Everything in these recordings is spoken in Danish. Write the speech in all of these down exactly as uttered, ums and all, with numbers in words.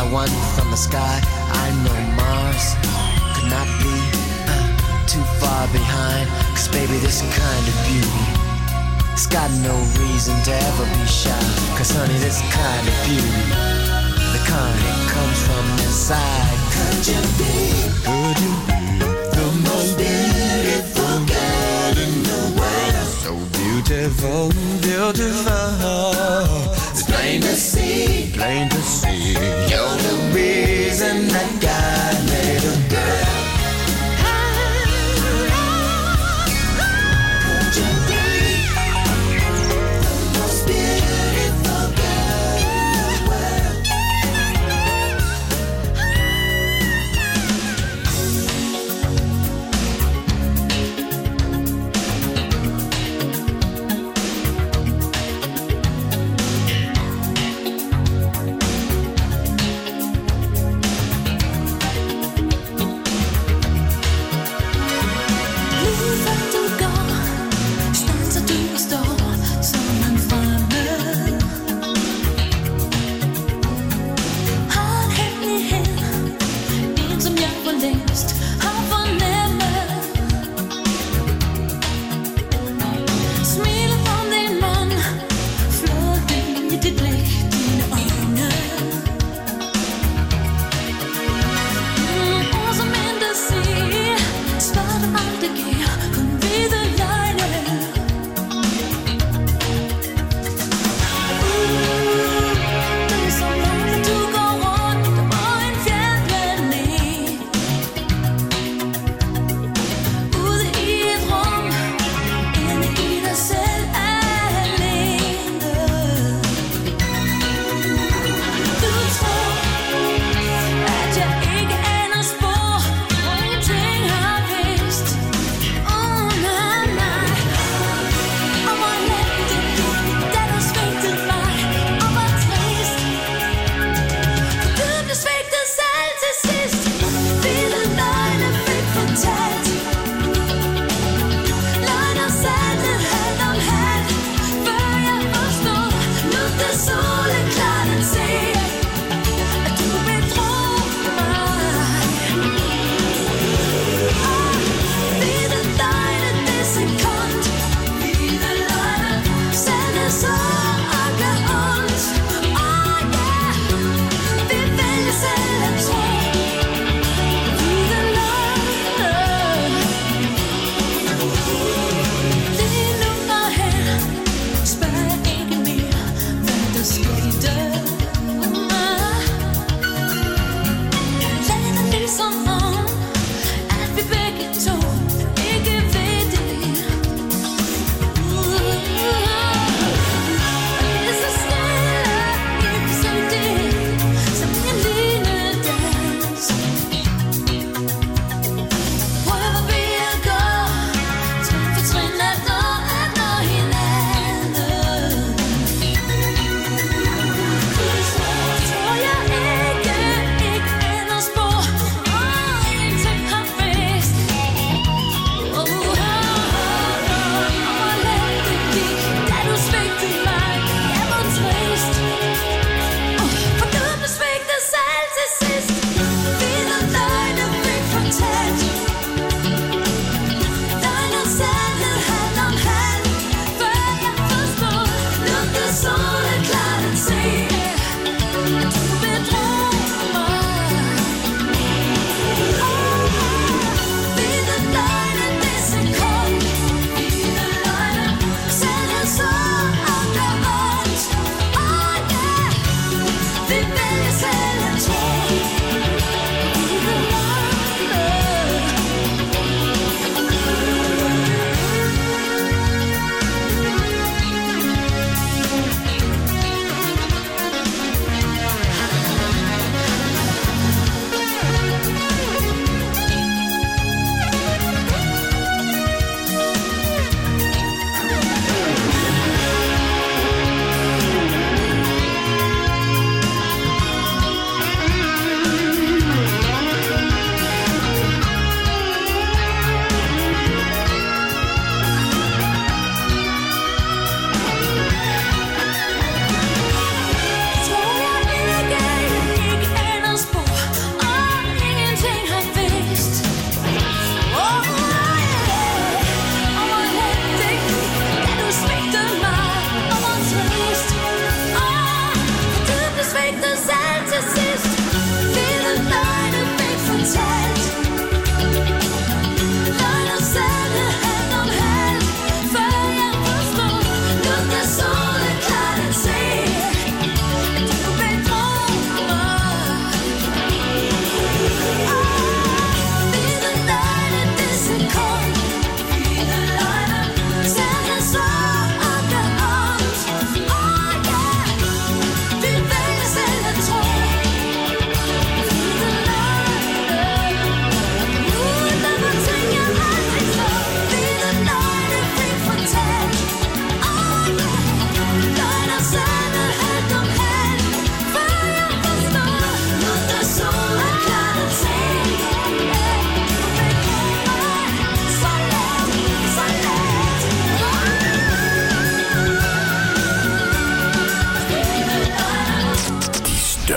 one from the sky. I know Mars could not be uh, too far behind. Cause baby, this kind of beauty, it's got no reason to ever be shy. Cause honey, this kind of beauty, the kind that comes from inside. Could you be, could you be the most beautiful girl in the world? So beautiful, beautiful. It's plain to see, plain to see. You're the reason that God made a girl. Could you be the most beautiful girl in the world?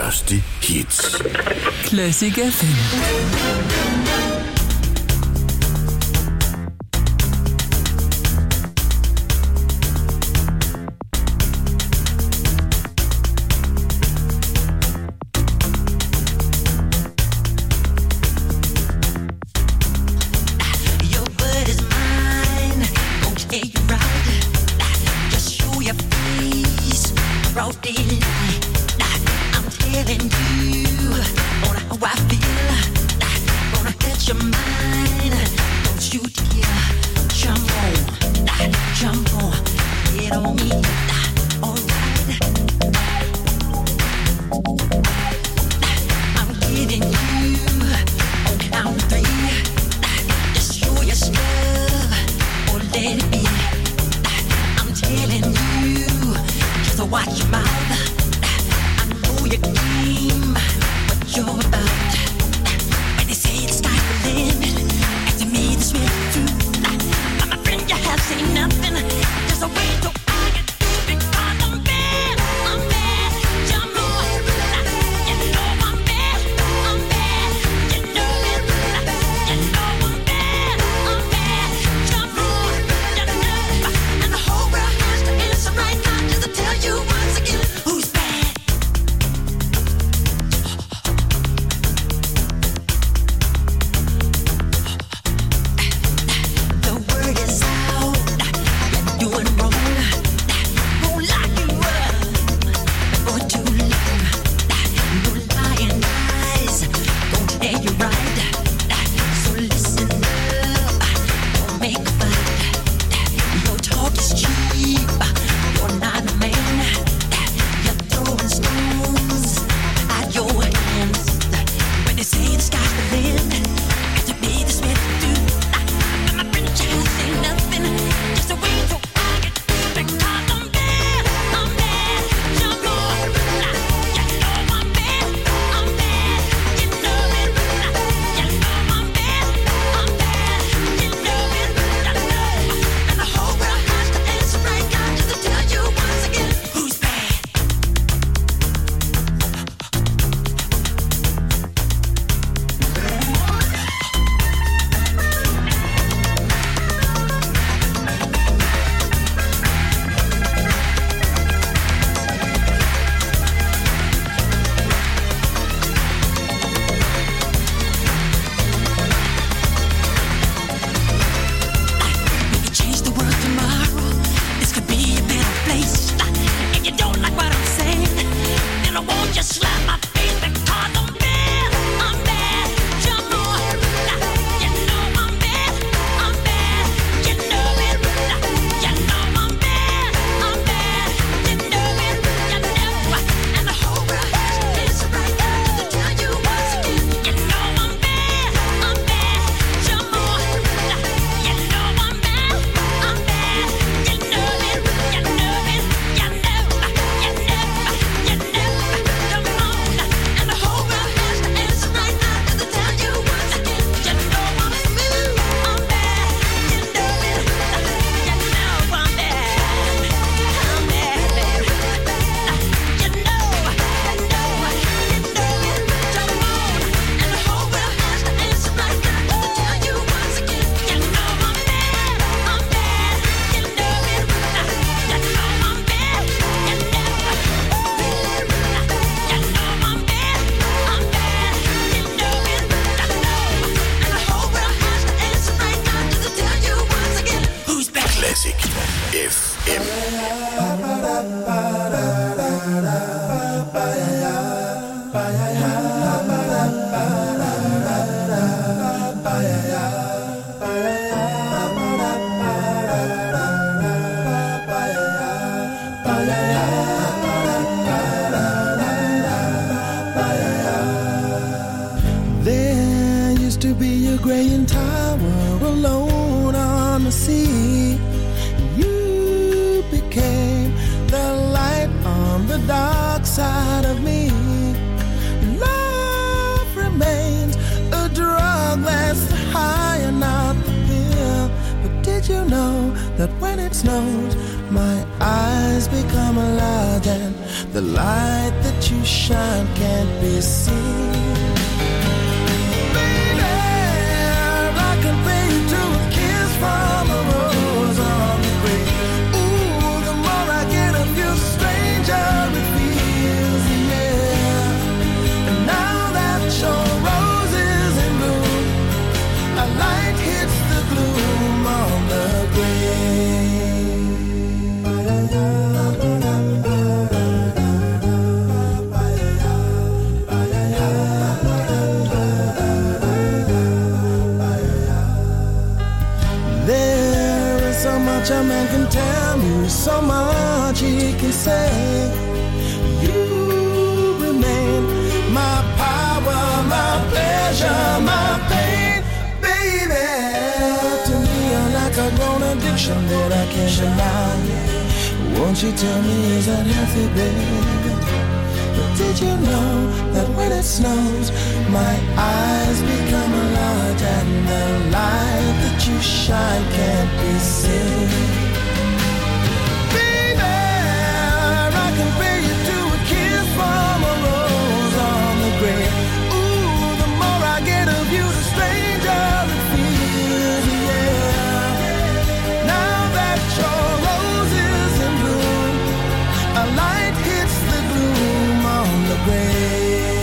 største hits. Classic F M. That when it snows, my eyes become a large and the light that you shine can't be seen. Baby, I compare you to a kiss from a rose on the grave. Ooh, the more I get of you, the stranger it feels, yeah. And now that your rose is in bloom, a light hits the gloom on the grave. There is so much a man can tell you, so much he can say. You remain my power, my pleasure, my pain, baby. To me, you're like a grown addiction that I can't deny. Won't you tell me, is that healthy, baby? But did you know that when it snows, my eyes become large and the light that you shine can't be seen? Baby, I compare you to a kiss from a rose on the grave. Ooh, the more I get of you, the stranger it feels, yeah. Now that your rose is in bloom, a light hits the gloom on the grave.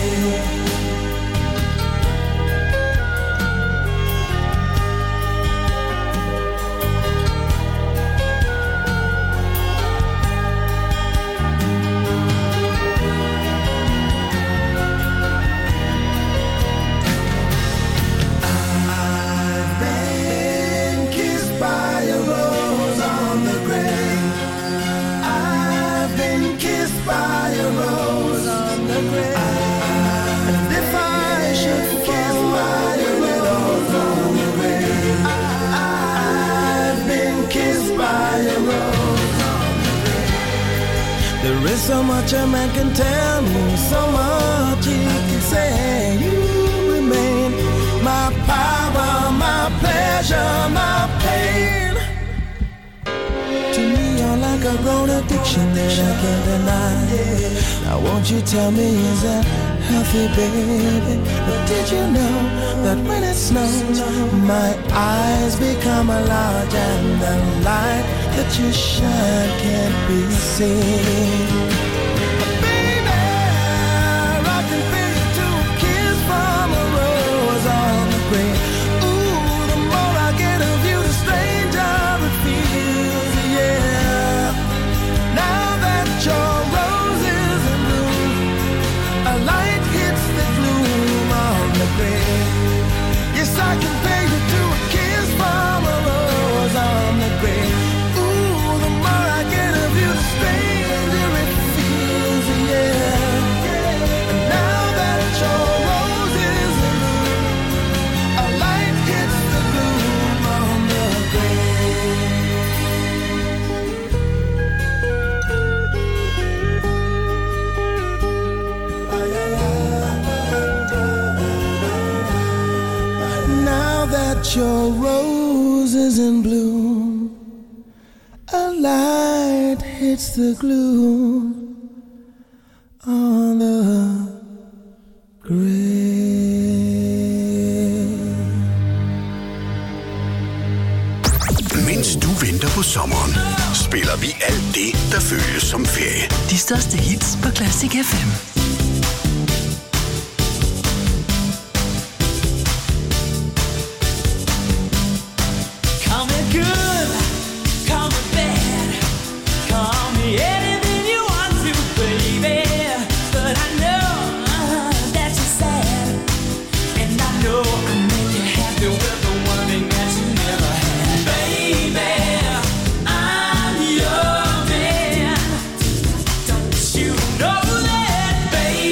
I've been kissed by a rose on the grave. I've been kissed by a rose on the grave. And if I should kiss by a rose on the grave, I've been kissed by a rose on the grave. There is so much a man can tell me, so much he can say. You remain my power, my pleasure, my pain. To me, you're like a grown addiction that I can't deny. Now won't you tell me, is that healthy, baby? But did you know that when it snows, my eyes become large and the light that you shine can't be seen? Baby, I compare you to a kiss from a rose on the grave. Ooh, the more I get of you, the stranger it feels, yeah. Now that your rose is in bloom, a light hits the gloom on the grave. Yes, I compare you to a kiss from a rose on the grave. Ooh, the more I get of you, the stranger it feels, yeah. And now that your rose is in bloom, a light hits the gloom on the grave. Now that your rose is in bloom, a light hits the gloom on the grave. Mens du venter på sommeren, spiller vi alt det, der føles som ferie. De største hits på Classic F M. Call me good, call me bad, call me anything you want to, baby. But I know uh, that you're sad, and I know I make you happy with the one thing that you never had. Baby, I'm your man. Don't you know that, baby?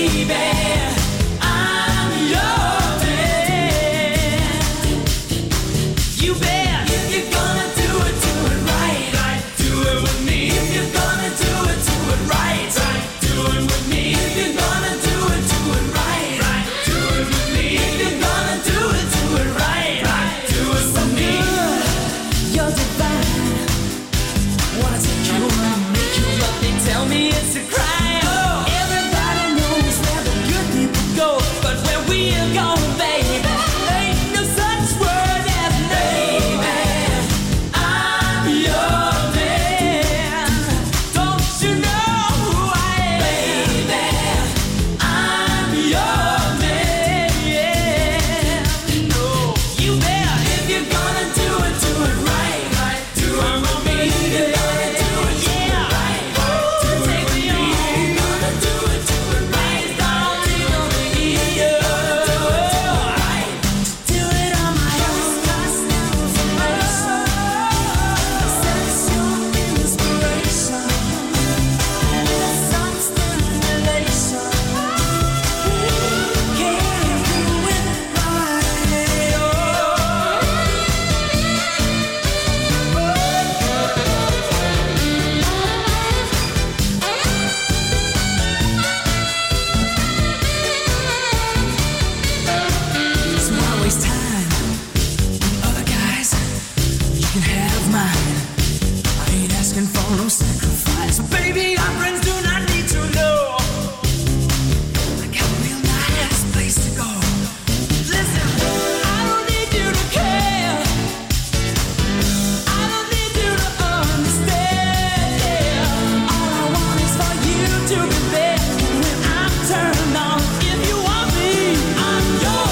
to be there when I'm turned on. If you want me, I'm your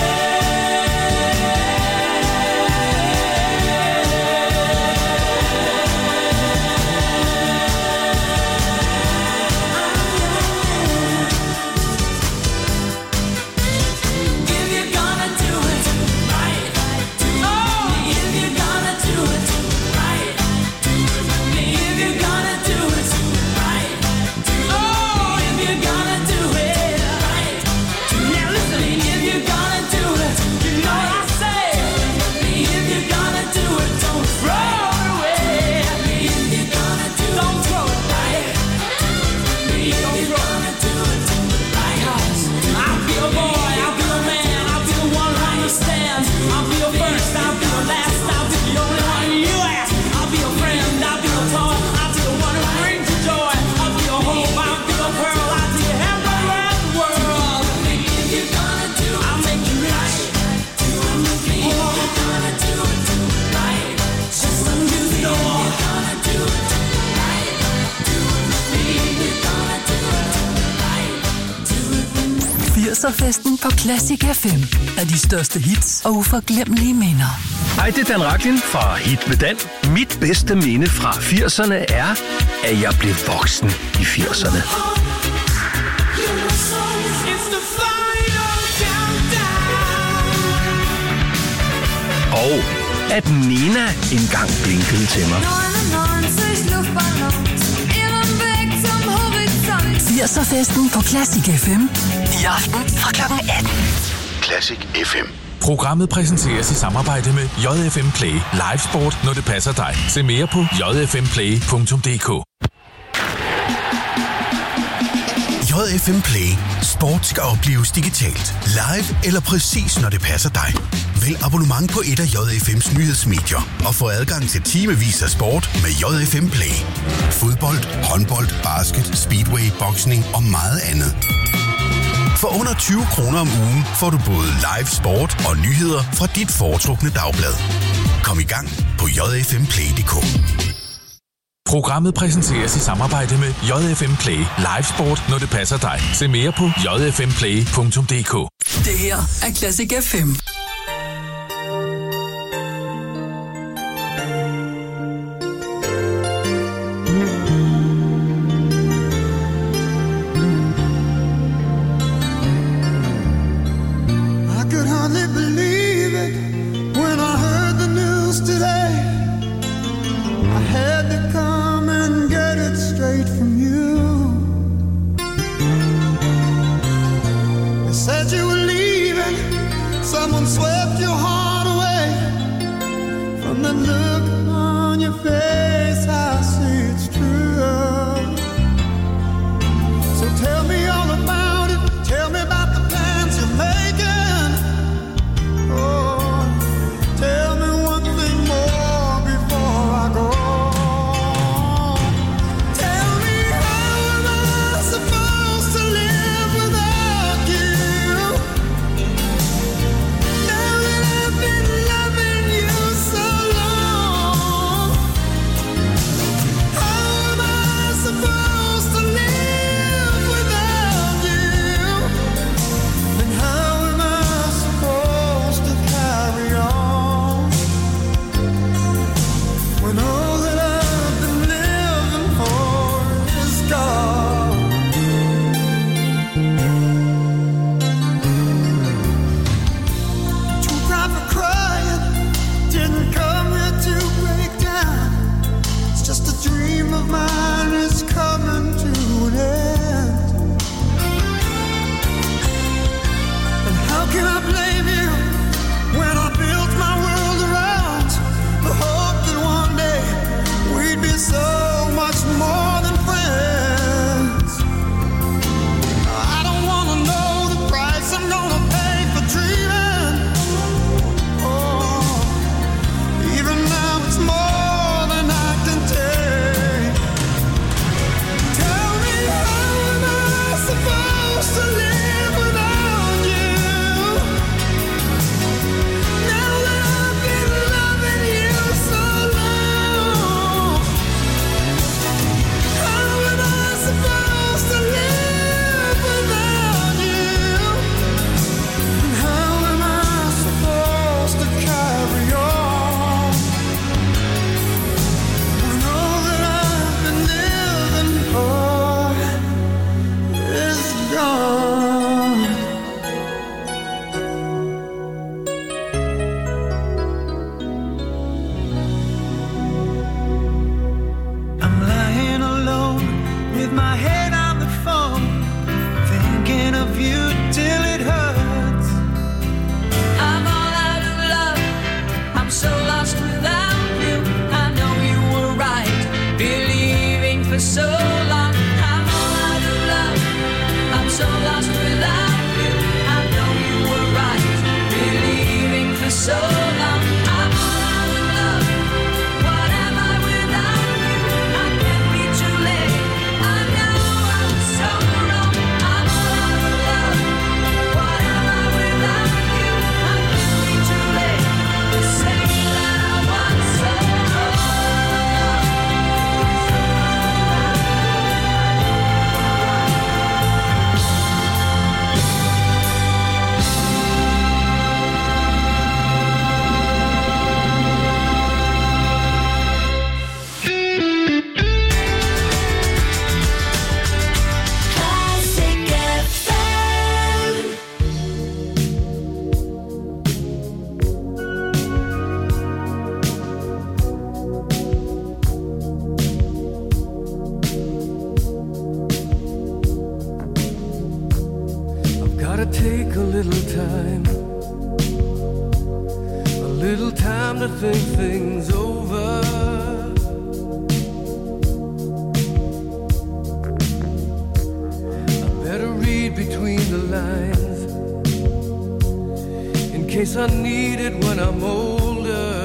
firserfesten på Classic F M er de største hits og uforglemmelige minder. Hej, det er Dan Racklin fra Hit med Dan. Mit bedste minde fra firserne er, at jeg blev voksen i firserne. Og at Nena engang blinkede til mig. firserfesten på Classic F M. I aften fra klokken atten. Classic F M. Programmet præsenteres i samarbejde med J F M Play. Live sport, når det passer dig. Se mere på j f m play punktum d k. J F M Play. Sport skal opleves digitalt. Live eller præcis når det passer dig. Vælg abonnement på et af J F M's nyhedsmedier og få adgang til timevis af sport med J F M Play. Fodbold, håndbold, basket, speedway, boksning og meget andet. For under tyve kroner om ugen får du både live sport og nyheder fra dit foretrukne dagblad. Kom i gang på j f m play punktum d k. Programmet præsenteres i samarbejde med J F M Play. Live sport, når det passer dig. Se mere på j f m play punktum d k. Det her er Classic F M. Someone Gotta take a little time, a little time to think things over. I better read between the lines in case I need it when I'm older.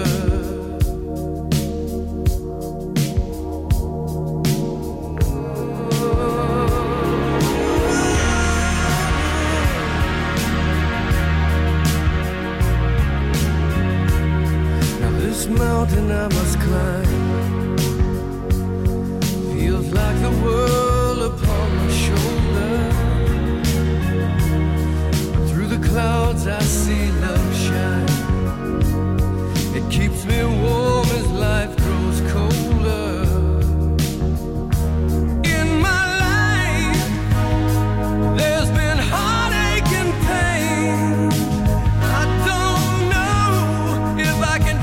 Mountain I must climb feels like the world upon my shoulder. Through the clouds I see love shine. It keeps me warm as life grows colder. In my life there's been heartache and pain. I don't know if I can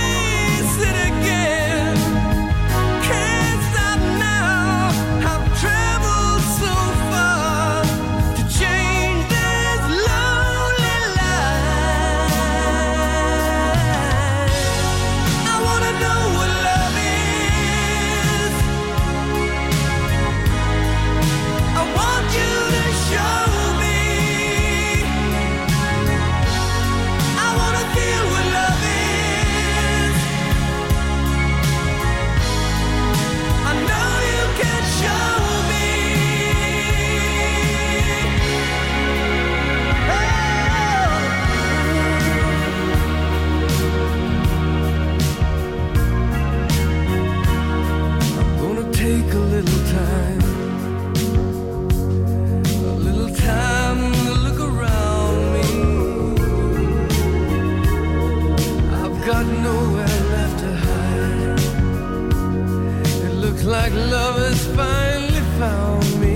like love has finally found me.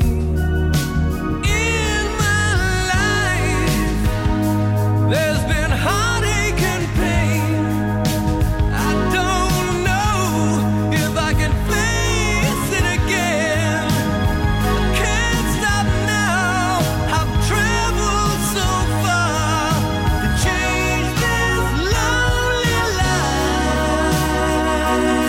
In my life there's been heartache and pain. I don't know if I can face it again. I can't stop now. I've traveled so far to change this lonely life.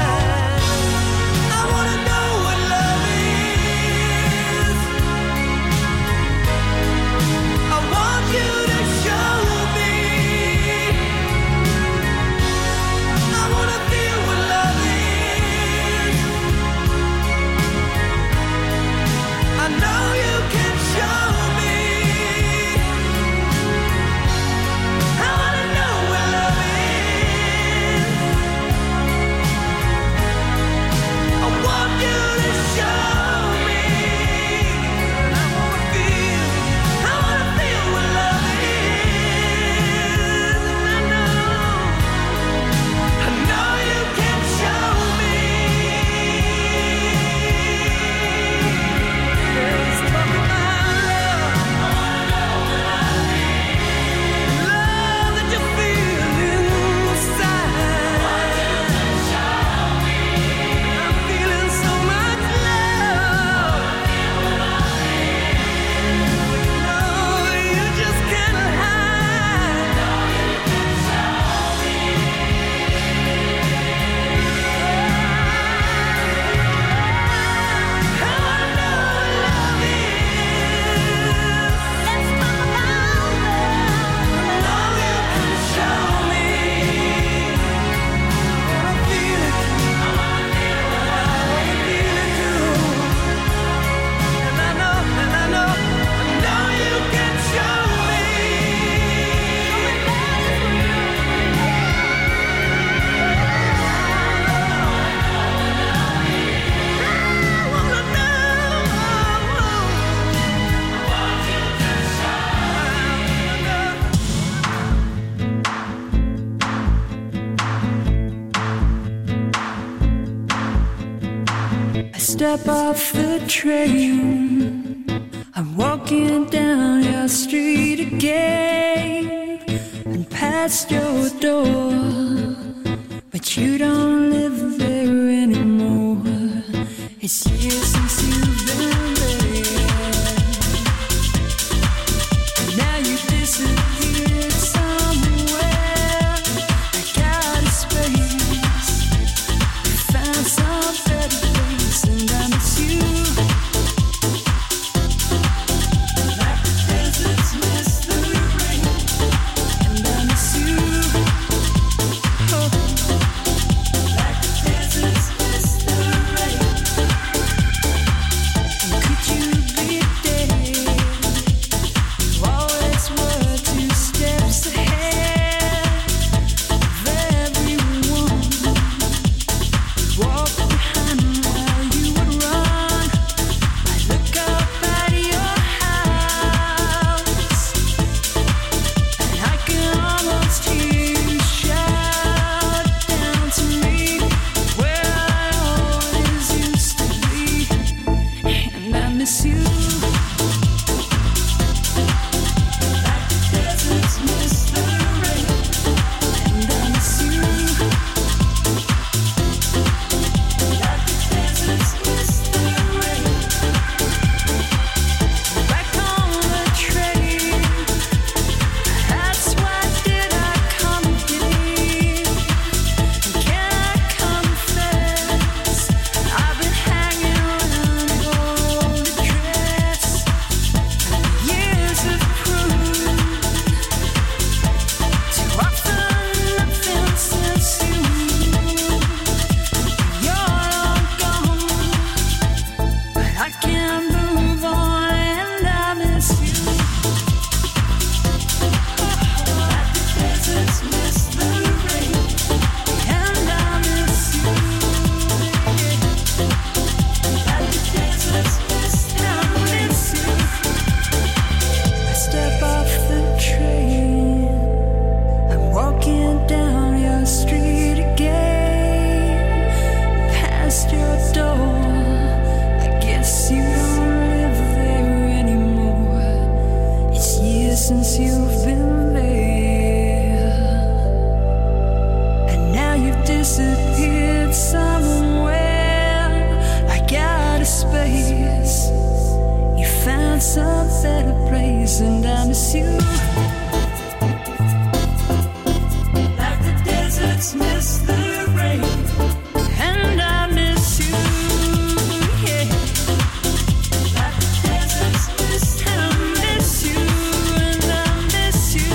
Step off the train, I'm walking down your street again and past your door, but you don't live there anymore. It's years since you've been there. miss you. Like the deserts miss the rain, and I miss you. Like the deserts miss the rain. Back on the train, that's why did I come here? Can I confess? I've been hanging around your old address. Years have proved too often nothing since you. You're all gone, but I can't move on, and I miss you. Like the deserts miss the rain, and I miss you. Like the deserts miss, I miss you. I step off the train, I'm walking down your street again, past your door. I guess you don't live there anymore. It's years since you've been there, and now you've disappeared somewhere. Like out of space, you found some better place, and I miss you. Like the deserts miss the rain, and I miss you. Yeah. Like the deserts miss, I miss you, and I miss you.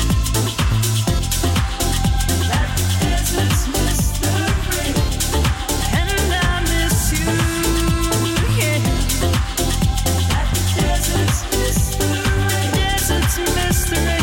Like the deserts miss the rain, and I miss you. Yeah. Like the deserts miss the rain, deserts miss the rain.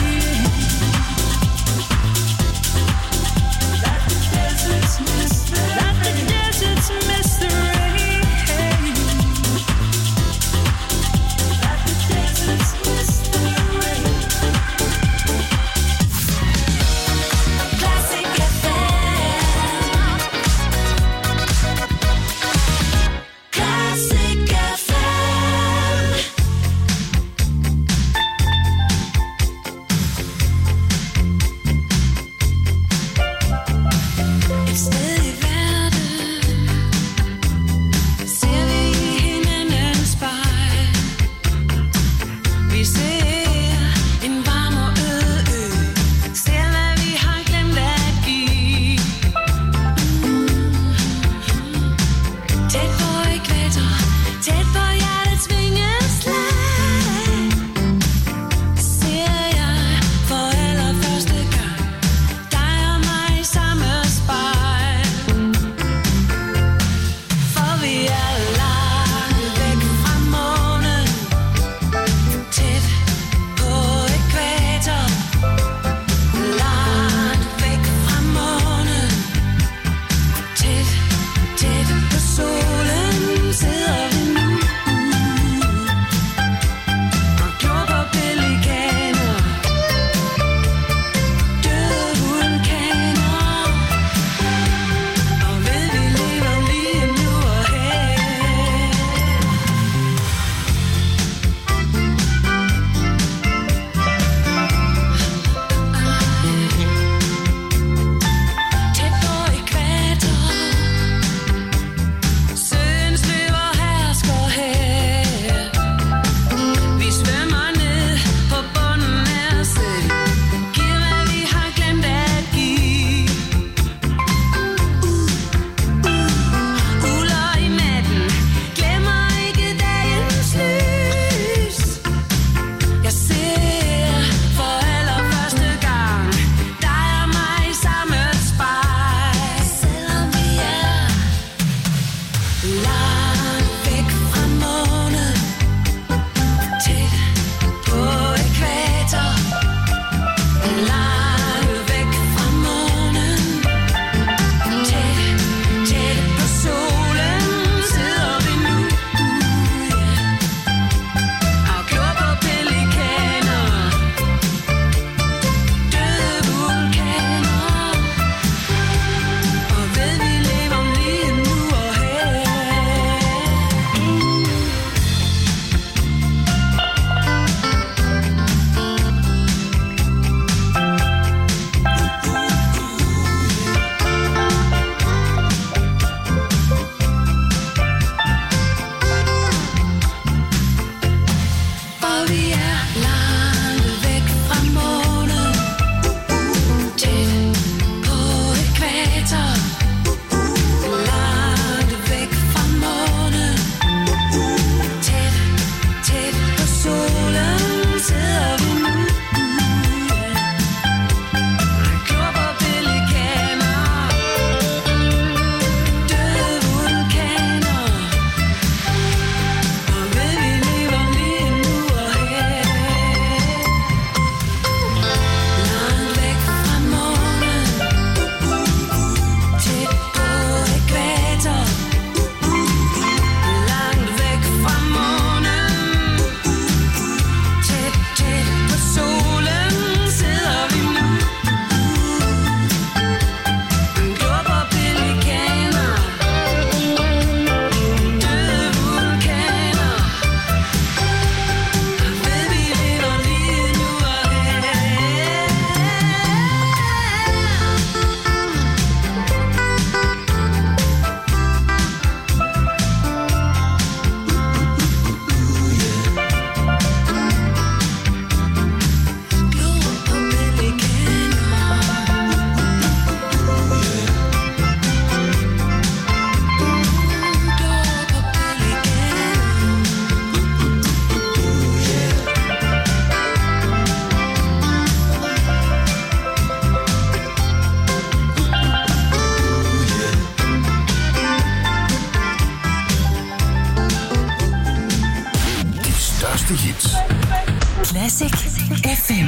største hits. Classic F M.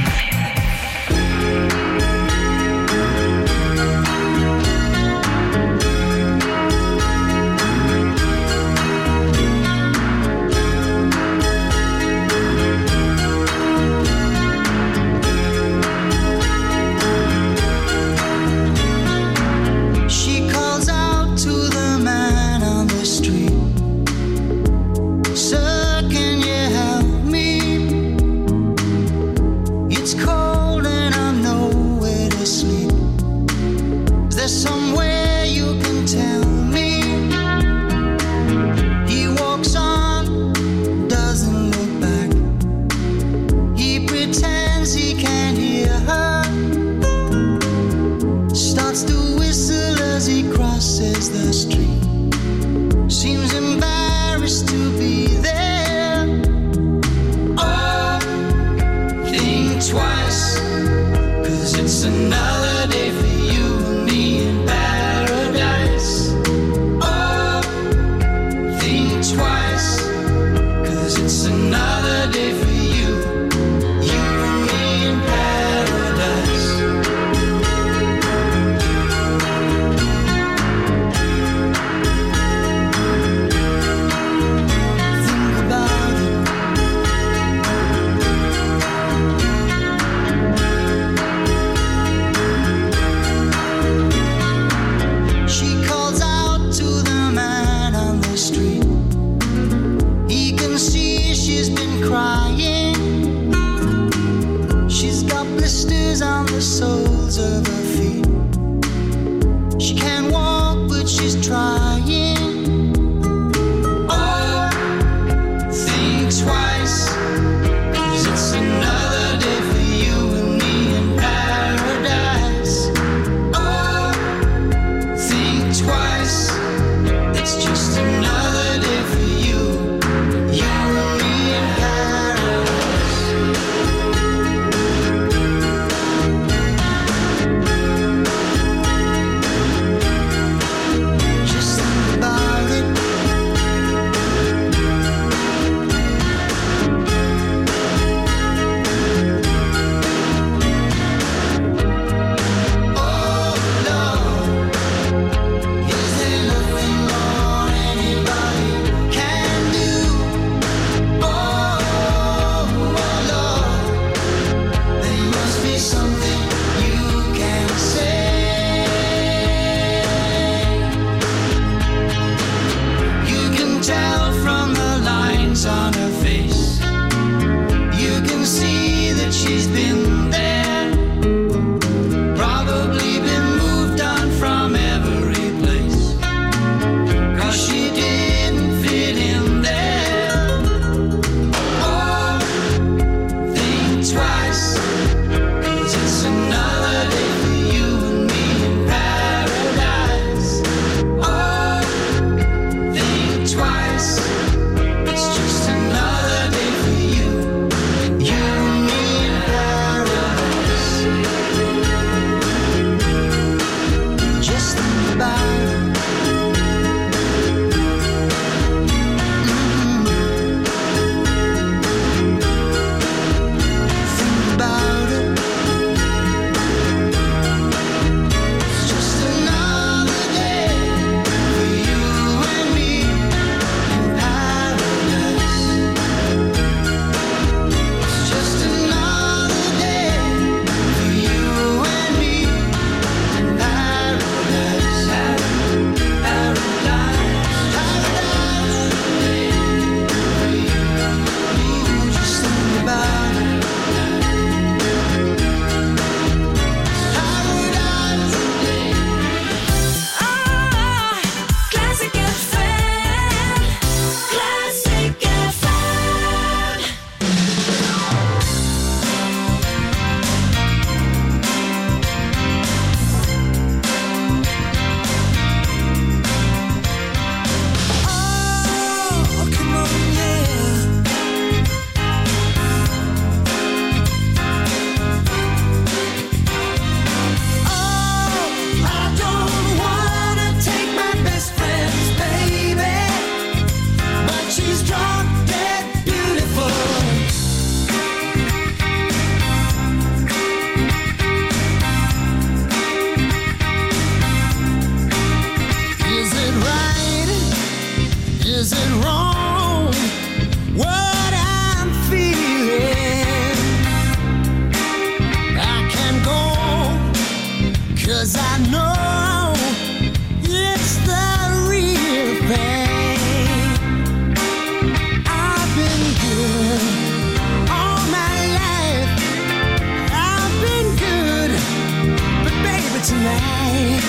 good all my life. I've been good, but baby tonight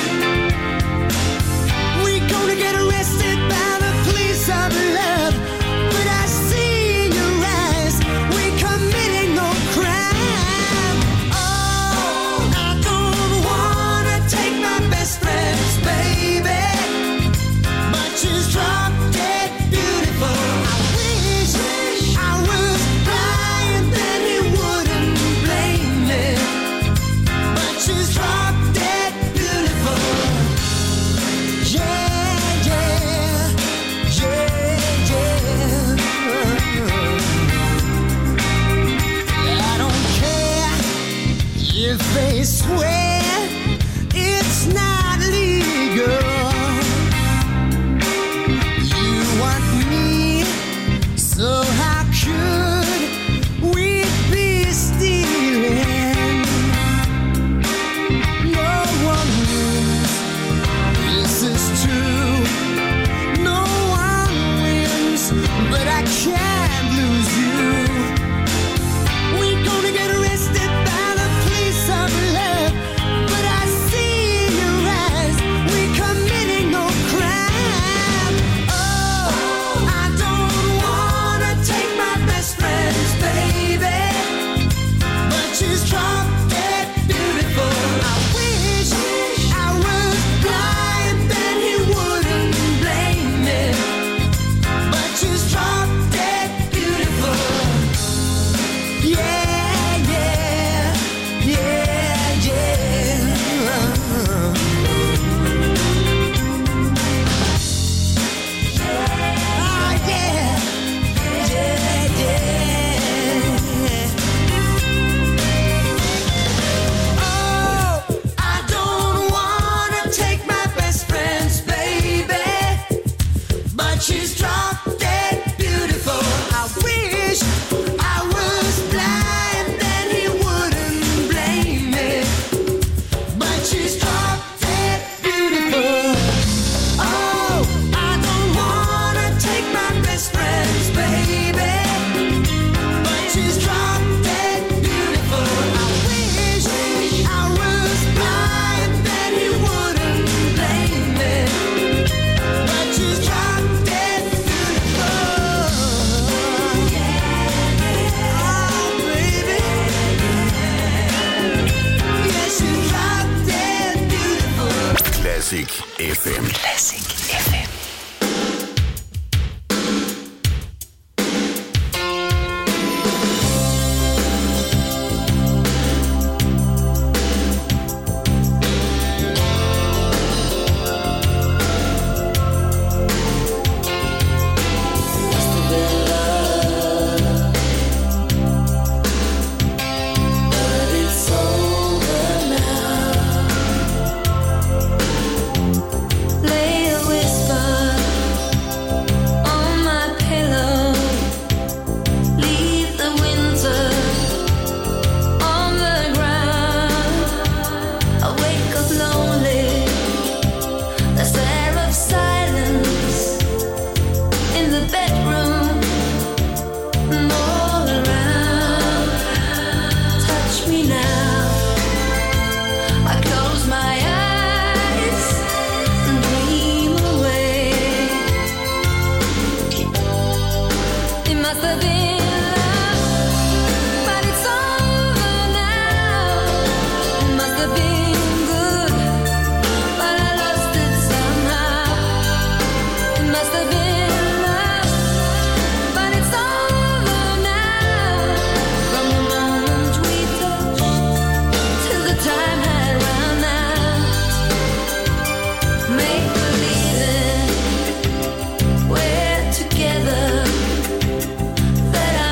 we gonna get arrested by the police of love. But I see in your eyes we committing no crime. Oh, I don't wanna take my best friend's baby, but she's drop dead beautiful. I wish I was blind, then he wouldn't blame me, but she's drop dead beautiful. Yeah, yeah, yeah, yeah. I don't care if they swear it's not legal. You want me, so how could we be stealing? No one wins, this is true. No one wins, but I can't lose you. We gonna get arrested by the police of love, but I see in your eyes we committing no crime. Oh, I don't wanna take my best friend's baby, but she's drop dead beautiful. I wish I was blind, then he wouldn't blame me, but she's drop dead beautiful. Yeah, yeah, yeah, yeah. Oh, yeah, yeah, yeah. Oh, I don't wanna take my best friend's baby, but she's drop dead beautiful. I wish I was blind, then he wouldn't blame me, but she's drop dead beautiful. Oh, I don't wanna take my best friend's baby, but she's drop dead beautiful. I wish I was blind, then he wouldn't blame me, but she's drop dead beautiful. Oh, baby. Yeah, she's drop dead beautiful. Classic F M. Classic F M. Lay a whisper on my pillow. Leave the winter on the ground. I wake up lonely. There's air of silence in the bedroom and all around. Touch me now. I close my eyes and dream away. It must have been love, but it's over now. It must have been good, but I lost it somehow. It must have been love, but it's over now. From the moment we touched till the time had run out. Make believing we're together, that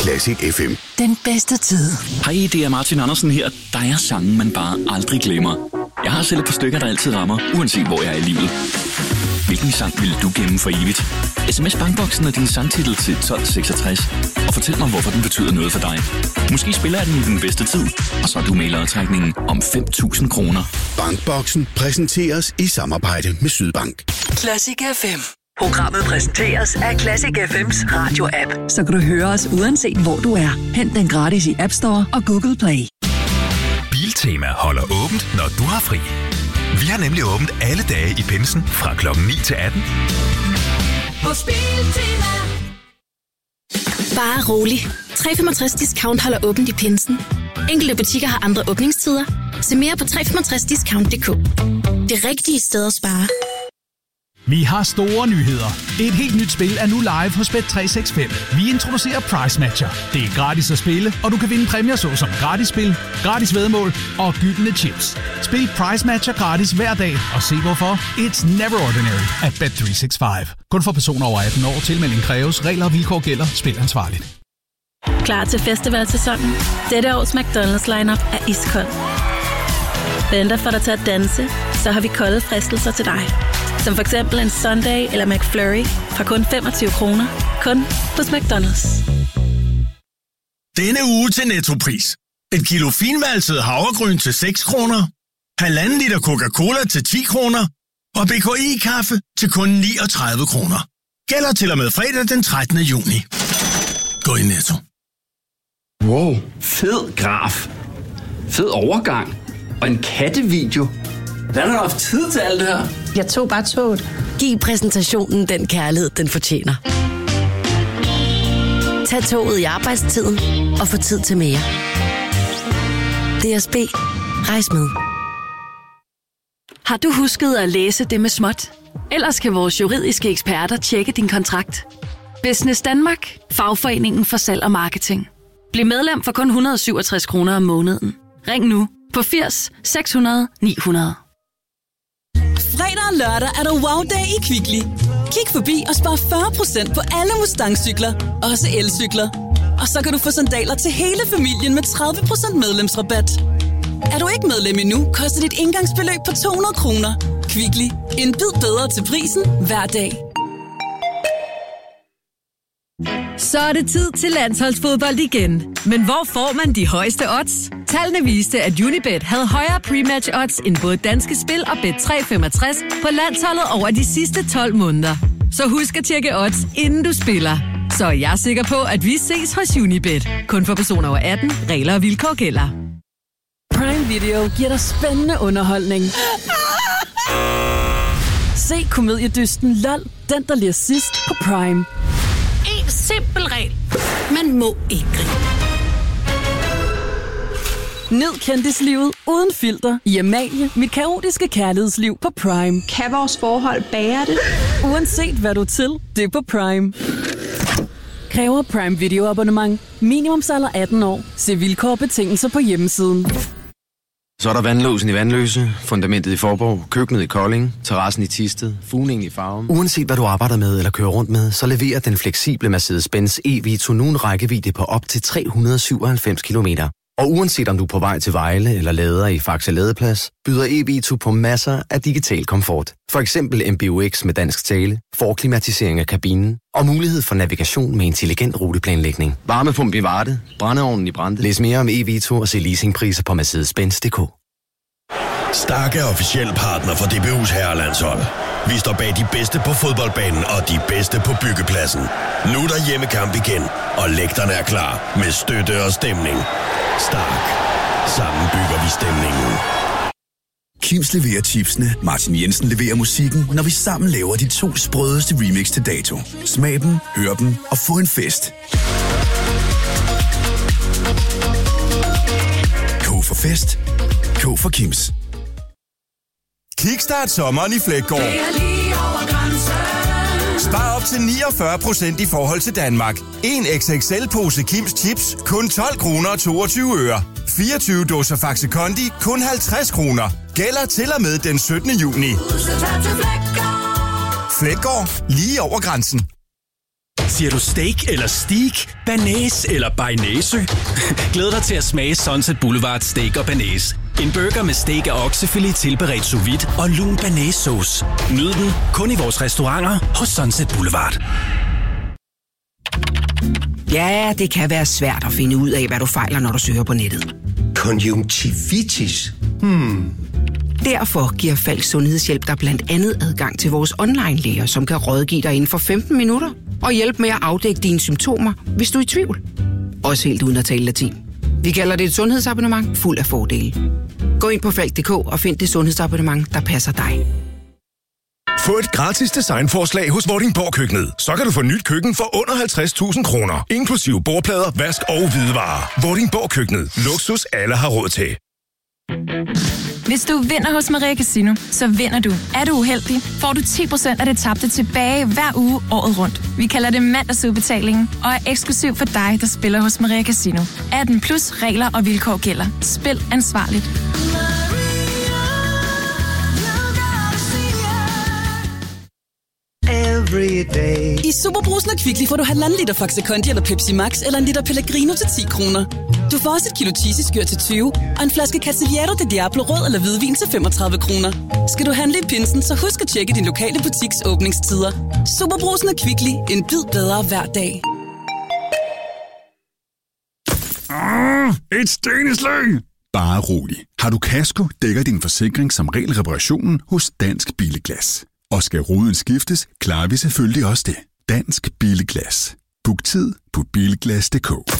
Classic F M. Den bedste tid. Hej, det er Martin Andersen her. Der er sange, man bare aldrig glemmer. Jeg har selv et par stykker, der altid rammer, uanset hvor jeg er i livet. Hvilken sang vil du gemme for evigt? S M S Bankboksen og din sangtitel til tolv seksogtres. Og fortæl mig, hvorfor den betyder noget for dig. Måske spiller jeg den i den bedste tid, og så er du med i lodtrækningen om fem tusind kroner. Bankboksen præsenteres i samarbejde med Sydbank. Classic F M. Programmet præsenteres af Classic F M's radio-app. Så kan du høre os uanset hvor du er. Hent den gratis i App Store og Google Play. Biltema holder åbent, når du har fri. Vi har nemlig åbent alle dage i pinsen fra klokken ni til atten. Hos Biltema. Bare rolig. tre komma femogtres Discount holder åbent i pinsen. Enkelte butikker har andre åbningstider. Se mere på tre komma femogtres discount punktum d k. Det rigtige sted at spare. Vi har store nyheder. Et helt nyt spil er nu live hos Bet tre seks fem. Vi introducerer Price Matcher. Det er gratis at spille, og du kan vinde præmier såsom gratis spil, gratis væddemål og gyldne chips. Spil Price Matcher gratis hver dag, og se hvorfor. It's never ordinary at Bet tre seks fem. Kun for personer over atten år. Tilmelding kræves. Regler og vilkår gælder. Spil ansvarligt. Klar til festivalsæsonen? Dette års McDonald's lineup er iskold. Venter for dig til at danse, så har vi kolde fristelser til dig. Som for eksempel en Sunday eller McFlurry fra kun femogtyve kroner. Kun hos McDonald's. Denne uge til Nettopris. Et kilo finvalset havregryn til seks kroner. Halvanden liter Coca-Cola til ti kroner. Og B K I-kaffe til kun niogtredive kroner. Gælder til og med fredag den trettende juni. Gå i Netto. Wow, fed graf. Fed overgang. Og en kattevideo. Hvordan har du haft tid til alt det her? Jeg tog bare toget. Giv præsentationen den kærlighed, den fortjener. Tag toget i arbejdstiden og få tid til mere. D S B. Rejs med. Har du husket at læse det med småt? Ellers kan vores juridiske eksperter tjekke din kontrakt. Business Danmark. Fagforeningen for salg og marketing. Bliv medlem for kun et hundrede og syvogtres kroner om måneden. Ring nu på firs seks hundrede ni hundrede. Fredag og lørdag er der wow-dag i Kvickly. Kig forbi og spar fyrre procent på alle Mustang-cykler, også elcykler. Og så kan du få sandaler til hele familien med tredive procent medlemsrabat. Er du ikke medlem endnu, koster dit indgangsbeløb på to hundrede kroner. Kvickly. En bid bedre til prisen hver dag. Så er det tid til landsholdsfodbold igen. Men hvor får man de højeste odds? Tallene viste, at Unibet havde højere pre-match odds end både Danske Spil og Bet tre femogtres på landsholdet over de sidste tolv måneder. Så husk at tjekke odds, inden du spiller. Så er jeg sikker på, at vi ses hos Unibet. Kun for personer over atten. Regler og vilkår gælder. Prime Video giver dig spændende underholdning. Se komediedysten LOL, den der ler sidst på Prime. En simpel regel. Man må ikke grine. Nyd kendislivet uden filter i Amalie, mit kaotiske kærlighedsliv på Prime. Kan vores forhold bære det? Uanset hvad du er til, det er på Prime. Kræver Prime Video abonnement. Minimumsalder atten år. Se vilkår og betingelser på hjemmesiden. Så er der vandlåsen i Vandløse, fundamentet i Forborg, køkkenet i Kolding, terrassen i Thisted, fugningen i Farum. Uanset hvad du arbejder med eller kører rundt med, så leverer den fleksible Mercedes-Benz E-Vito nu en rækkevidde på op til tre hundrede og syvoghalvfems kilometer. Og uanset om du er på vej til Vejle eller lader i Faxe Ladeplads, byder E-Vito på masser af digital komfort. For eksempel M B U X med dansk tale, forklimatisering af kabinen og mulighed for navigation med intelligent ruteplanlægning. Varmepump i Varde, brændeovnen i Brande. Læs mere om E-Vito og se leasingpriser på mercedes benz punktum d k. Stark er officiel partner for D B U's herrelandshold. Vi står bag de bedste på fodboldbanen og de bedste på byggepladsen. Nu er der hjemmekamp igen, og lægterne er klar med støtte og stemning. Stark. Sammen bygger vi stemningen. Kims leverer chipsene, Martin Jensen leverer musikken, når vi sammen laver de to sprødeste remix til dato. Smag dem, hør dem og få en fest. K for fest. K for Kims. Kickstart sommeren i Fleggaard. Spar op til niogfyrre procent i forhold til Danmark. En X X L-pose Kims Chips, kun tolv kroner og toogtyve øre. fireogtyve dåser Faxe Kondi, kun halvtreds kroner. Gælder til og med den syttende juni. Fleggaard. Lige over grænsen. Siger du steak eller steak? Banæs eller bearnaise? Glæd dig til at smage Sunset Boulevard Steak og Banæs. En burger med steak af oksefilet tilberedt sous vide og lun banæssauce. Nyd den kun i vores restauranter hos Sunset Boulevard. Ja, det kan være svært at finde ud af, hvad du fejler, når du søger på nettet. Konjunktivitis? Hmm. Derfor giver Falk Sundhedshjælp dig blandt andet adgang til vores online-læger, som kan rådgive dig inden for femten minutter og hjælpe med at afdække dine symptomer, hvis du er i tvivl. Også helt uden at tale latin. Vi kalder det et sundhedsabonnement fuld af fordele. Gå ind på falk punktum d k og find det sundhedsabonnement, der passer dig. Få et gratis designforslag hos Vordingborg Køkkenet. Så kan du få nyt køkken for under halvtreds tusind kroner. Inklusive bordplader, vask og hvidevarer. Vordingborg Køkkenet. Luksus alle har råd til. Hvis du vinder hos Maria Casino, så vinder du. Er du uheldig, får du ti procent af det tabte tilbage hver uge året rundt. Vi kalder det mandagsudbetalingen og er eksklusiv for dig, der spiller hos Maria Casino. atten plus regler og vilkår gælder. Spil ansvarligt. I Superbrusen og Kvickly får du halvanden liter Faxe Kondi eller Pepsi Max eller en liter Pellegrino til ti kroner. Du får også et kilo cheesy-skyr til tyve og en flaske Casiviero de Diablo rød eller hvidvin til femogtredive kroner. Skal du handle i pinsen, så husk at tjekke din lokale butiks åbningstider. Superbrusen og Kvickly. En bid bedre hver dag. Ah, et steneslæg! Bare rolig. Har du kasko, dækker din forsikring som regel reparationen hos Dansk Billeglas. Og skal ruden skiftes, klarer vi selvfølgelig også det. Dansk Billeglas. Book tid på bilglas punktum d k.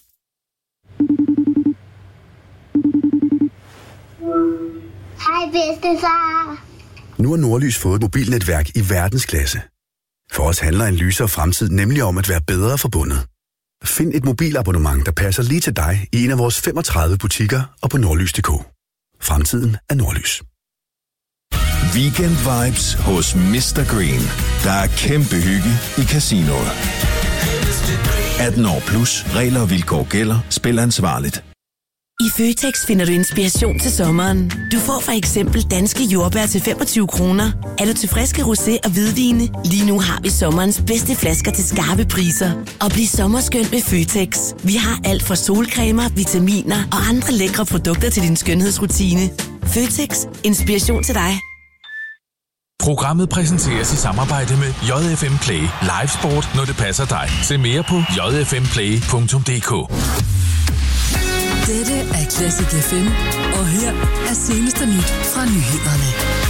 Hej bedstefar. Nu har Nordlys fået et mobilnetværk i verdensklasse. For os handler en lysere fremtid nemlig om at være bedre forbundet. Find et mobilabonnement, der passer lige til dig i en af vores femogtredive butikker og på nordlys punktum d k. Fremtiden er Nordlys. Weekend vibes hos mister Green. Der er kæmpe hygge i casinoet. atten år plus. Regler og vilkår gælder. Spil ansvarligt. I Føtex finder du inspiration til sommeren. Du får for eksempel danske jordbær til femogtyve kroner. Er du til friske rosé og hvidvine? Lige nu har vi sommerens bedste flasker til skarpe priser. Og bliv sommerskøn med Føtex. Vi har alt fra solcremer, vitaminer og andre lækre produkter til din skønhedsrutine. Føtex. Inspiration til dig. Programmet præsenteres i samarbejde med J F M Play. Live sport, når det passer dig. Se mere på j f m play punktum d k. Dette er Classic F M, og her er seneste nyt fra nyhederne.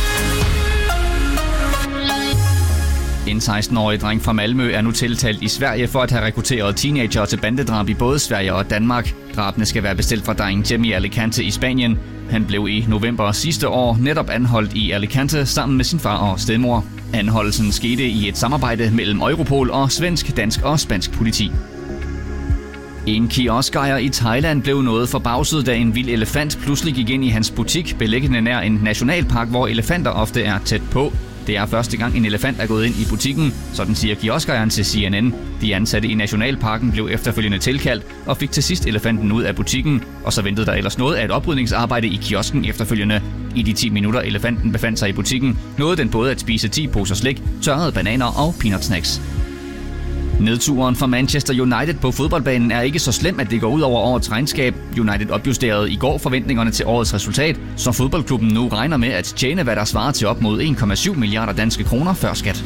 En seksten-årig dreng fra Malmø er nu tiltalt i Sverige for at have rekrutteret teenager til bandedrab i både Sverige og Danmark. Drabene skal være bestilt fra drengen Jimmy Alicante i Spanien. Han blev i november sidste år netop anholdt i Alicante sammen med sin far og stedmor. Anholdelsen skete i et samarbejde mellem Europol og svensk, dansk og spansk politi. En kioskejer i Thailand blev noget forbavset, da en vild elefant pludselig gik ind i hans butik, beliggende nær en nationalpark, hvor elefanter ofte er tæt på. Det er første gang, en elefant er gået ind i butikken, sådan siger kioskejeren til C N N. De ansatte i nationalparken blev efterfølgende tilkaldt og fik til sidst elefanten ud af butikken, og så ventede der ellers noget af et oprydningsarbejde i kiosken efterfølgende. I de ti minutter elefanten befandt sig i butikken, nåede den både at spise ti poser slik, tørrede bananer og peanut snacks. Nedturen for Manchester United på fodboldbanen er ikke så slem, at det går ud over årets regnskab. United opjusterede i går forventningerne til årets resultat, så fodboldklubben nu regner med at tjene, hvad der svarer til op mod en komma syv milliarder danske kroner før skat.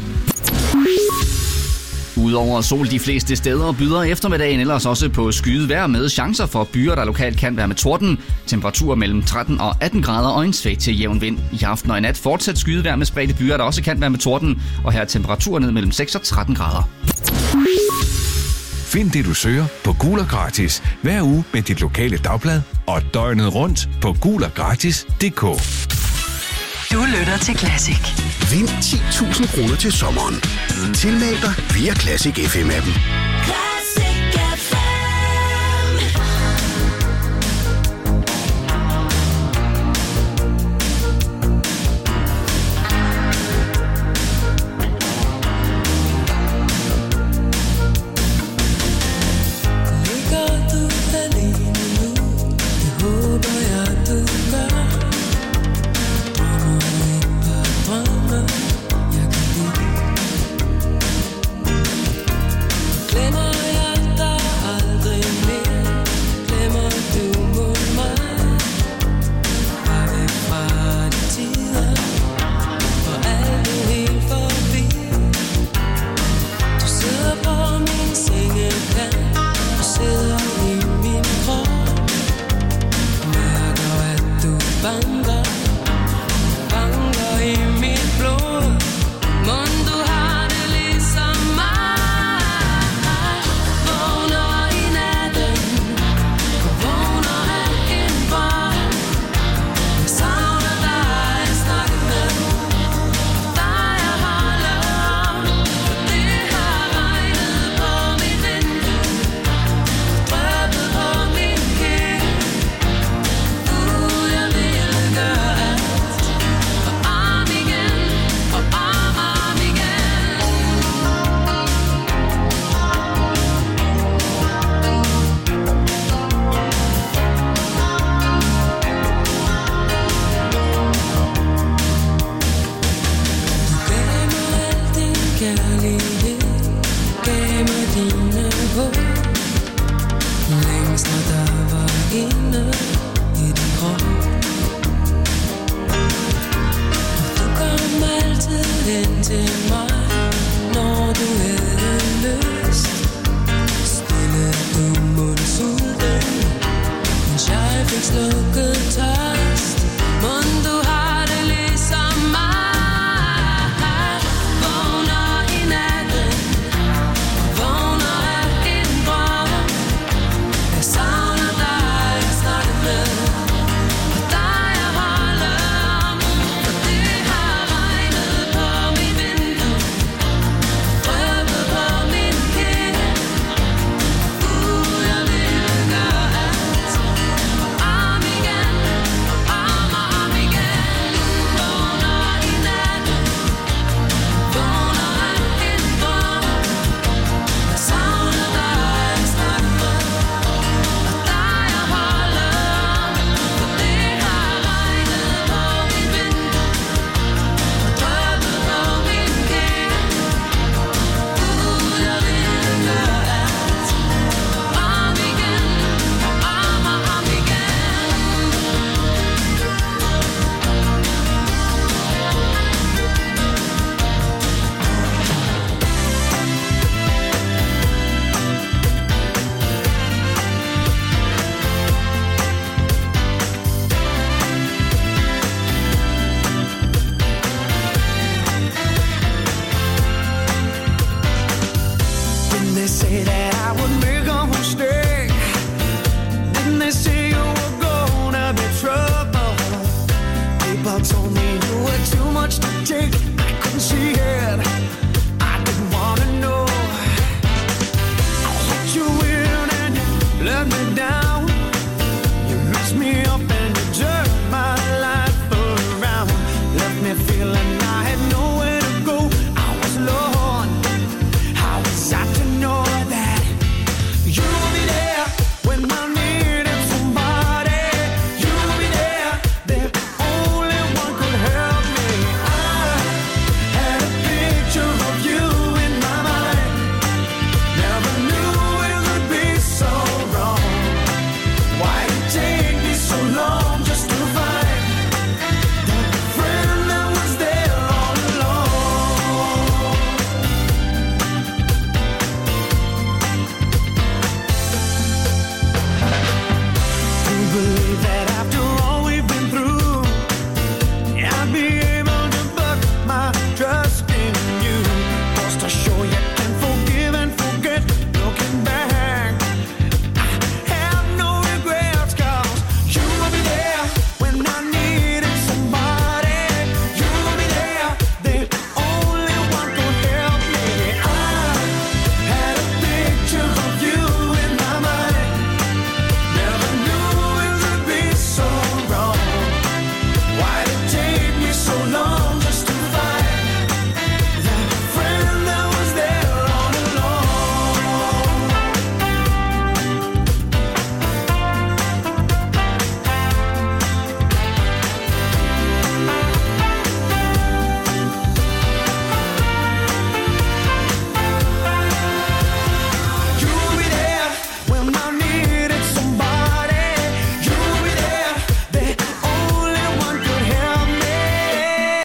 Udover sol de fleste steder byder eftermiddagen ellers også på skyet vejr med chancer for byer, der lokalt kan være med torden. Temperaturer mellem tretten og atten grader og en svag til jævn vind. I aften og i nat fortsat skyet vejr med spredte byer, der også kan være med torden. Og her er temperaturer ned mellem seks og tretten grader. Find det, du søger på Gul og Gratis hver uge med dit lokale dagblad og døgnet rundt på gul og gratis punktum d k. Du lytter til Classic. Vind ti tusind kroner til sommeren. Tilmeld dig via Classic F M-appen. Let me down.